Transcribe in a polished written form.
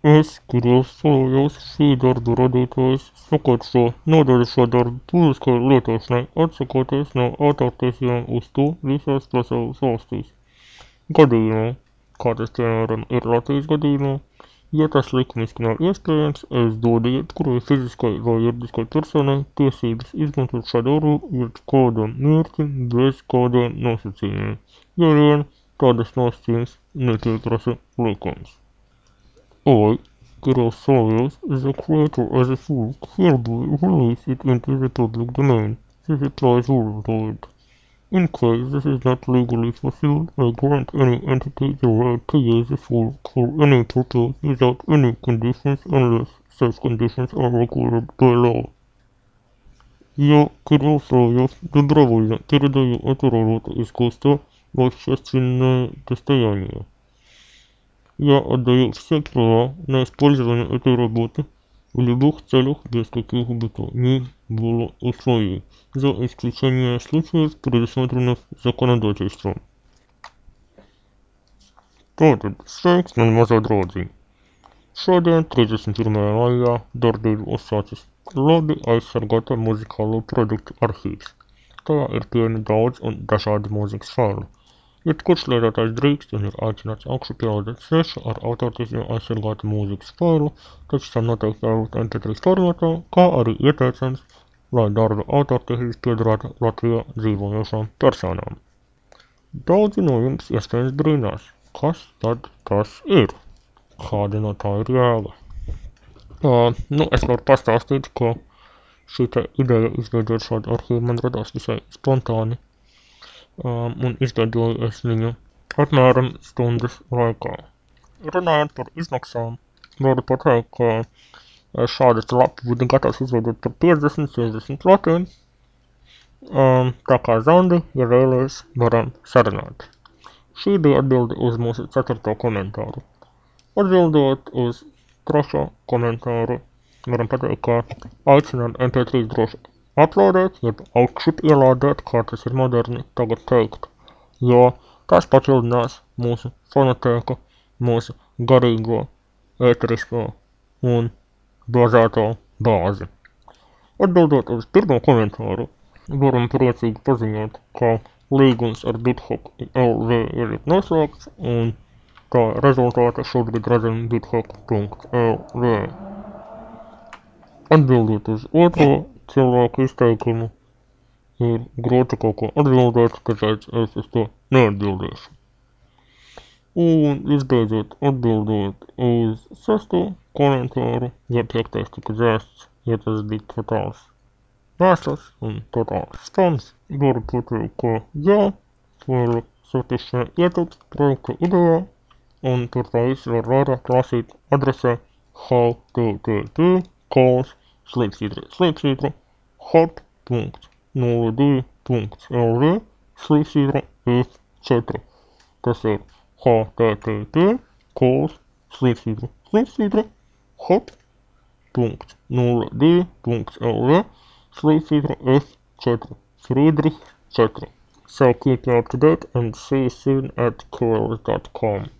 Es grozījos šī darba radītājs saka, ka nodaļa šo darbu publiskai lietošanai, atsakoties no autortiesībām uz to visās pasaules valstīs. Gadījumā, kā tas piemēram ir Latvijas gadījumā, ja tas likumiski nav iespējams, es dodu jebkurai fiziskai vai juridiskai personai tiesības izmantot šādu darbu jebkādam mērķim bez kādiem nosacījumiem, ja vien tādas nosacījums nepieprasa likums. I, Grosolius, is a creator as a book hereby release it into the public domain. This applies worldwide. In case this is not legally possible, I grant any entity the right to use the work for any purpose without any conditions unless such conditions are required by law. Я, Кирилл Соловьев, добровольно передаю эту работу искусства в общественное достояние. Я отдаю все права на использование этой работы в любых целях без каких бы то ни было условий, за исключением случаев, предусмотренных законодательством. Tātad sveiks, man mazā draudziņ. Šodien, 31. maijā, darbību uzsācis labi aizsargāta muzikālo produktu arhīvs. Tajā ir pieejami daudz un dažādi mūzikas faili. Jebkurš lietotājs drīkst un ir aicināts augšupielādēt svešu ar autortiesībām aizsargātu mūzikas failu, taču tam noteikti jābūt MP3 formātā, kā arī ieteicams, lai darba autortiesības piederētu Latvijā dzīvojošām personām. Daudzi no jums iespējams brīnās, kas tad tas ir? Kāda no tā ir jēga? Es varu pastāstīt, ka šī ideja izveidot šādu arhīvu man radās visai spontāni. Un izveidoju es viņu apmēram stundas laikā. Runājot par izmaksām, varu pateikt, ka šādu lapu būtu gatavs izveidot par 50-60 latiem. Tā kā Zandi, ja vēlies, varam sarunāt. Šī bija atbilde uz mūsu 4. komentāru. Atbildot uz 3. komentāru, varam pateikt, ka aicinām MP3 droši uploadēt, jeb augšupielādēt, kā tas ir moderni tagad teikt, jo tas papildinās mūsu fonotēku, mūsu garīgo, ēterisko un bāzēto bāzi. Atbildot uz 1. komentāru, varam priecīgi paziņot, ka līgums ar BitHop LV ir noslēgts, un kā rezultāta šobrīd redzam bithop.lv. Atbildot uz 2. cilvēku izteikumu, ir grūti kaut ko atbildēt, tāpēc es uz to neatbildēšu. Un visbeidzot, atbildot uz 6. komentāru, ja 5. tika dzēsts, ja tas bija totāls mēsls un totāls spams, varu pateikt, ka jā, varu satisfē ietilpst projekta idejā, un tur tā visu var vairāk lasīt adresē http://hop.02.lv/f4. Tas ir http://hop.02.lv/f4. Friedrich 4. So keep you up to date and see you soon at Coils.com.